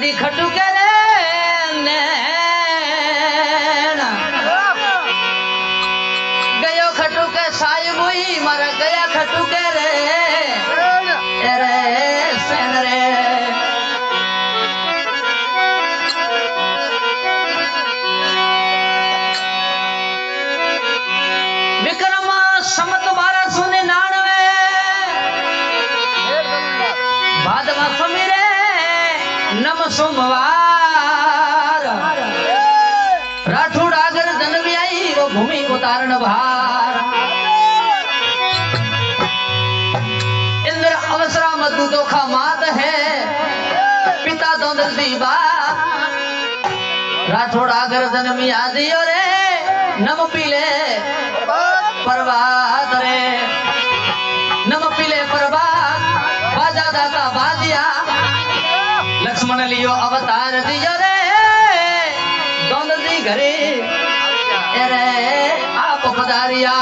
दी खटू के रे नैना गयो खटू के साई बुई मर गया खटू के रे सेन रे विक्रम समत 1299 भादवा समीरे नम सोमवार राठौड़ आगर जनवी आई वो भूमि को तारण भार इंद्र अवसरा मधु दोखा मात है पिता दोंदर दीवा राठौड़ आगर जनवी आदि रे नम पीले प्रभात रे नम पीले प्रभात बाजा दाता बाजिया लक्ष्मण लियो अवतार दियो रे दोंद दी घरे रे आप पधारिया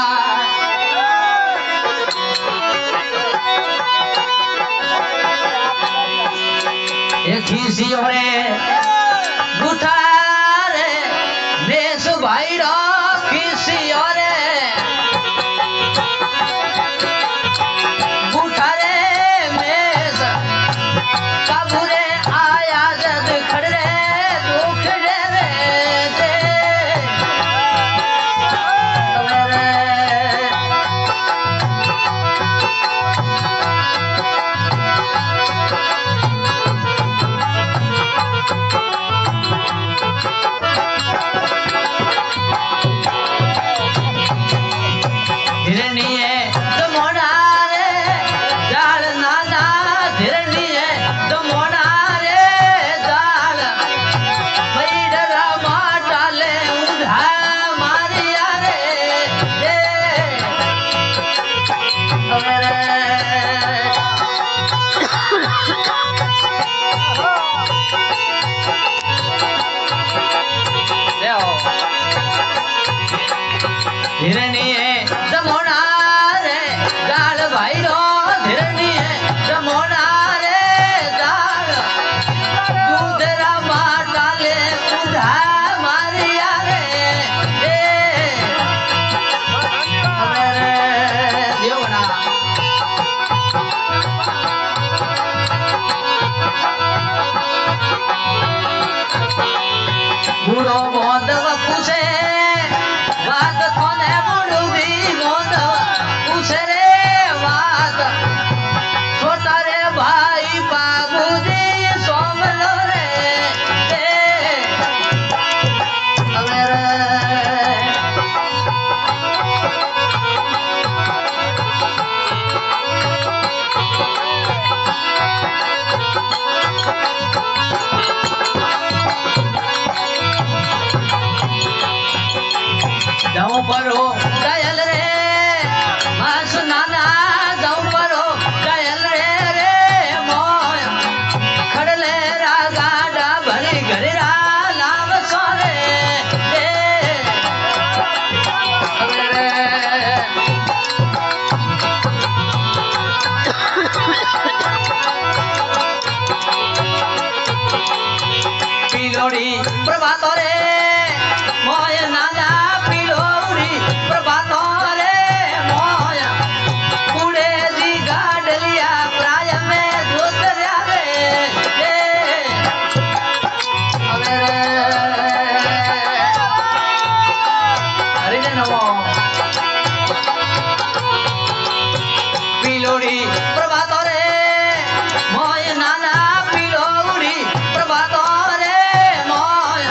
एक खीसी रे गुठा रे देश भाई रो खीसी रे बूढ़ो मोदव पूछे बात कोने बूढ़ू भी मोदव पूछे रे बात छोटा रे भाई बाबूजी सोमलो रे जाऊं परो दयाल रे मास नाना जाऊं परो दयाल रे मोय खड़ले रा गाडा भरी घरे रा लाव सोरे पिलोड़ी प्रभात रे मोय नाना पिलोड़ी प्रभात रे मोय नाना पिलोड़ी प्रभात रे मोय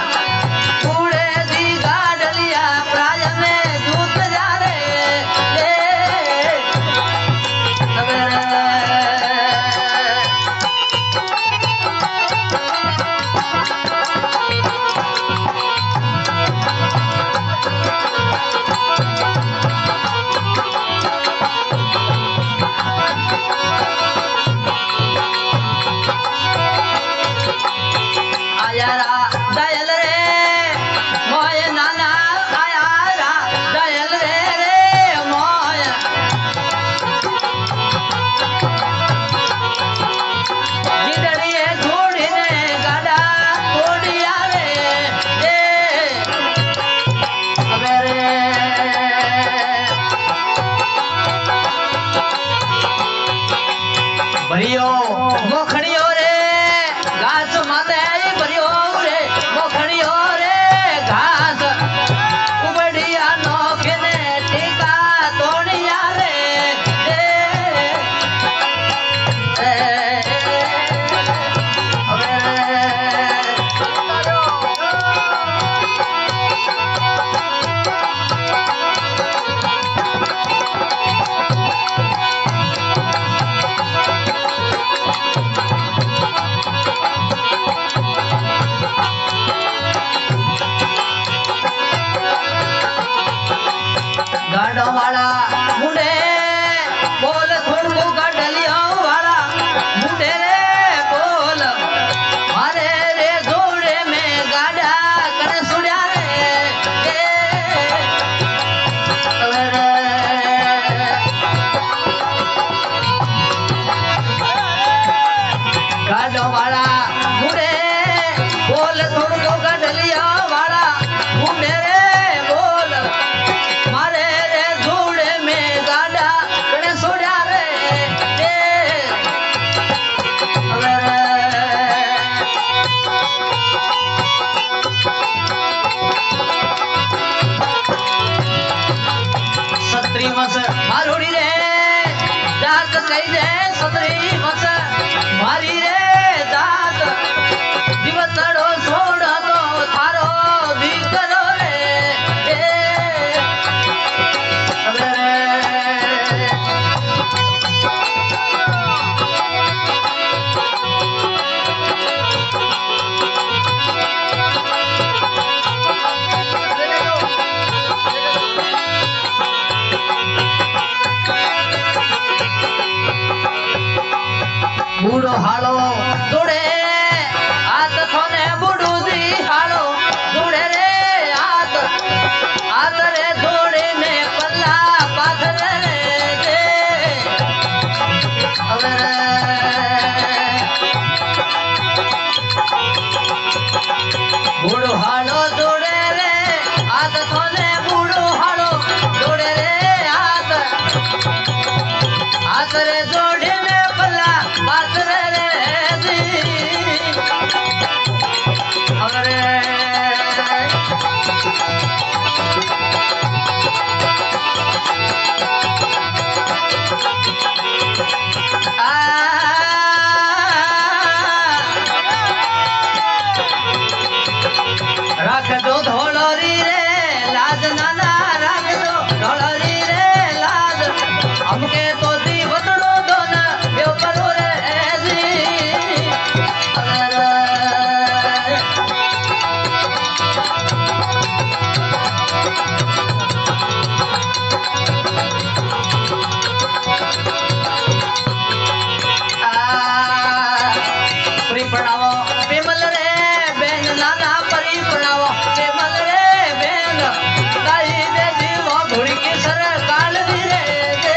भरियो मोखड़ियो रे घास माते भरियो रे मोखड़ियो रे घास उबड़िया नोखे ने टीका तोड़िया रे गाड़ो वाला मुंडे बोल थोड़को गडलियो वाला मुंडे रे बोल मारे रे जोड़े में गाड़ा कर सुड़िया रे गाड़ो वाला मुंडे बोल थोड़को गडलियो वाला मुंडे रे बोल मारे रे जोड़े में गाड़ा कने सोड़ा रे सत्री मस मारोड़ी रे दात कई दे सत्री मस मारी रे दात दिवतड़ो छोड़ा तो थारो दी करो रे बूढ़ो हालो जोड़े हाथ थोने बूढ़ू दी हालो जोड़े रे हाथ हाथ रे जोड़े में पल्ला पाथर रे बूढ़ो हालो जोड़े रे हाथ थोने बूढ़ो हालो जोड़े रे हाथ हाथ रे जोड़े में पल्ला पाथर रे रख दो धोलरी रे लाज नाना रख दो धोलरी रे लाज हमके तो दी बदलो दोन यो करो रे जी परी पढ़ावो पेमल रे बेन नाना परी पढ़ावो पेमल रे बेन दाई दे जीवो घोड़ी की सर काल दी रे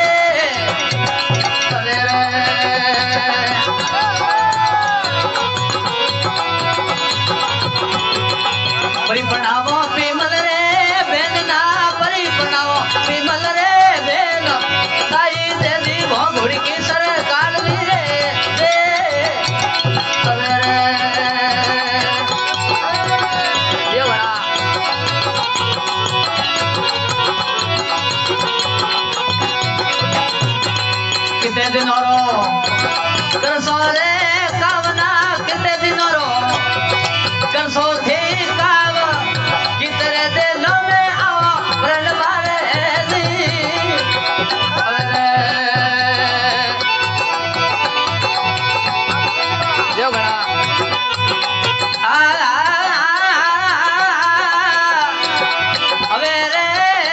परी पढ़ावो पेमल रे बेन ना परी पढ़ावो पेमल रे बेन दाई दे जीवो घोड़ी की सर काल दी रे कितने दिनों रो करसो रे कावना कितने दिनों रो करसो थे काव कितने दिनों में आओ प्रण मारे दी जो घड़ा अबे रे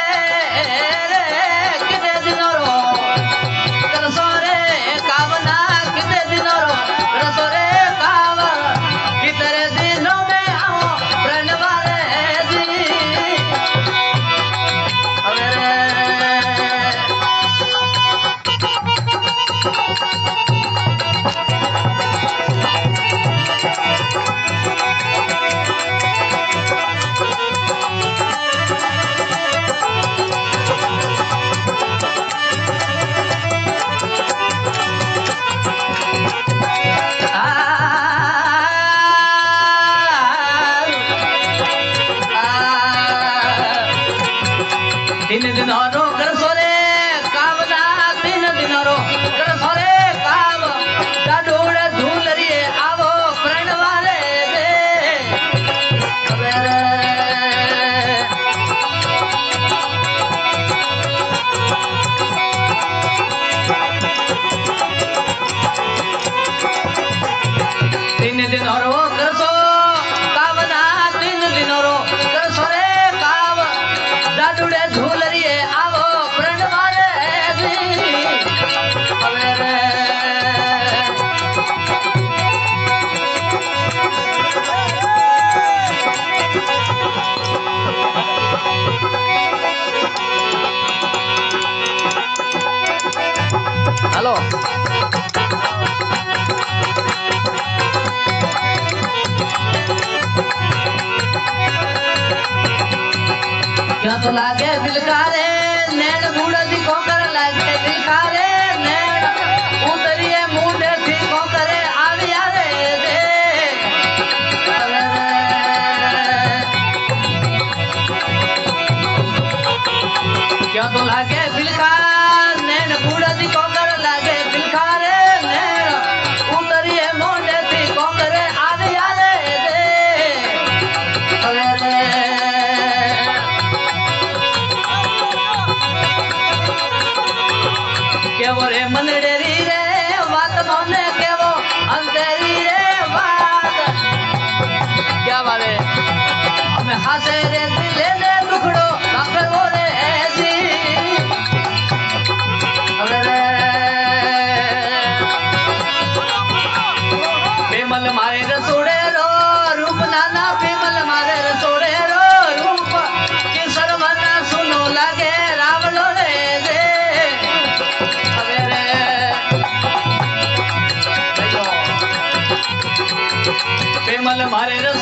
कितने दिनों रो करसो रे कावना कितने दिनों रो करसो रे काव कितने दिनों में आओ प्रण वाले दी अबे सोरे काव डाडूड़ झूलरिए आवो प्रण वाले तीन दिन और वो करसो कावना 3 दिन और करसो रे काव डाडूड़े झूलरिए आवो प्रण वाले हेलो क्या तो लागे दिलकारे नैन बूढ़ा दी कोकर लागे दिलकारे नैन उतरिए मुंडे थी कोकरे आवी आरे दे क्या तो लागे दिलकार नैन बूढ़ा दी कोकर लागे दिलकारे नैन उतरिए मुंडे थी कोकरे आवी आरे दे केवो रे मनडेरी रे बात मोने केवो अंधेरी रे बात क्या बारे हमें हासे रे दिले ने दुखड़ो आखर वो रे ऐसी अरे पेमल मारे रसोड़े रो रूप नाना पेमल मारे रसोड़े रो रूप किसर मन सुनो लागे रावलो रे दे पेमल मारे